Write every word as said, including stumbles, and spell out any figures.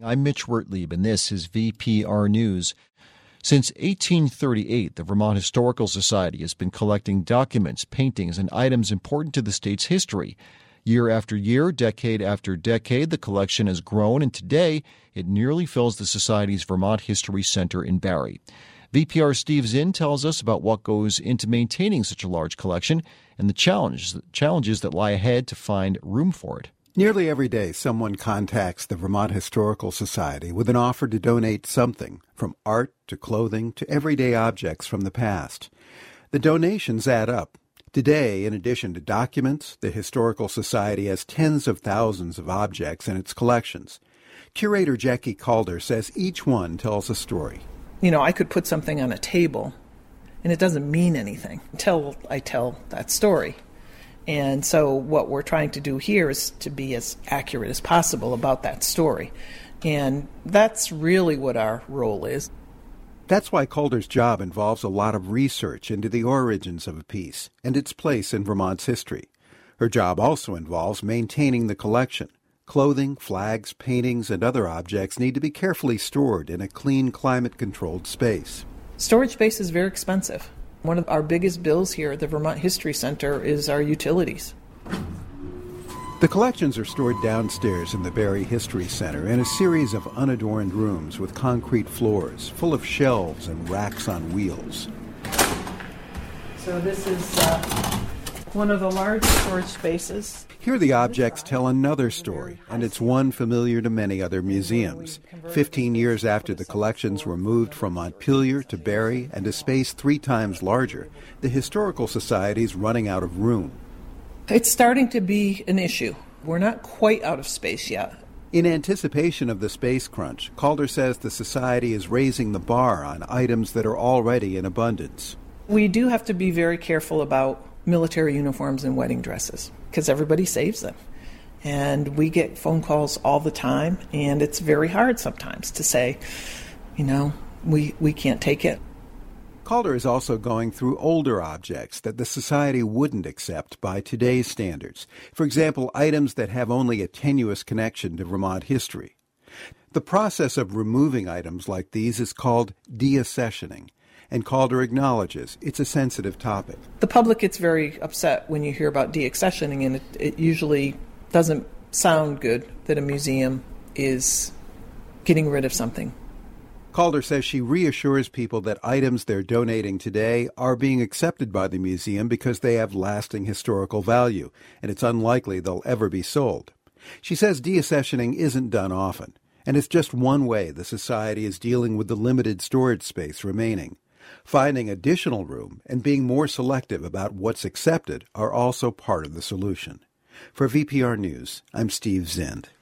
I'm Mitch Wertlieb, and this is V P R News. Since eighteen thirty-eight, the Vermont Historical Society has been collecting documents, paintings, and items important to the state's history. Year after year, decade after decade, the collection has grown, and today it nearly fills the Society's Vermont History Center in Barre. V P R Steve Zinn tells us about what goes into maintaining such a large collection and the challenges, challenges that lie ahead to find room for it. Nearly every day, someone contacts the Vermont Historical Society with an offer to donate something, from art to clothing to everyday objects from the past. The donations add up. Today, in addition to documents, the Historical Society has tens of thousands of objects in its collections. Curator Jackie Calder says each one tells a story. You know, I could put something on a table, and it doesn't mean anything until I tell that story. And so what we're trying to do here is to be as accurate as possible about that story. And that's really what our role is. That's why Calder's job involves a lot of research into the origins of a piece and its place in Vermont's history. Her job also involves maintaining the collection. Clothing, flags, paintings, and other objects need to be carefully stored in a clean, climate-controlled space. Storage space is very expensive. One of our biggest bills here at the Vermont History Center is our utilities. The collections are stored downstairs in the Barre History Center in a series of unadorned rooms with concrete floors, full of shelves and racks on wheels. So this is uh, one of the large storage spaces. Here the objects tell another story, and it's one familiar to many other museums. Fifteen years after the collections were moved from Montpelier to Barre and a space three times larger, the Historical Society's running out of room. It's starting to be an issue. We're not quite out of space yet. In anticipation of the space crunch, Calder says the Society is raising the bar on items that are already in abundance. We do have to be very careful about military uniforms and wedding dresses, because everybody saves them. And we get phone calls all the time, and it's very hard sometimes to say, you know, we, we can't take it. Calder is also going through older objects that the Society wouldn't accept by today's standards. For example, items that have only a tenuous connection to Vermont history. The process of removing items like these is called deaccessioning, and Calder acknowledges it's a sensitive topic. The public gets very upset when you hear about deaccessioning, and it, it usually doesn't sound good that a museum is getting rid of something. Calder says she reassures people that items they're donating today are being accepted by the museum because they have lasting historical value, and it's unlikely they'll ever be sold. She says deaccessioning isn't done often, and it's just one way the Society is dealing with the limited storage space remaining. Finding additional room and being more selective about what's accepted are also part of the solution. For V P R News, I'm Steve Zinn.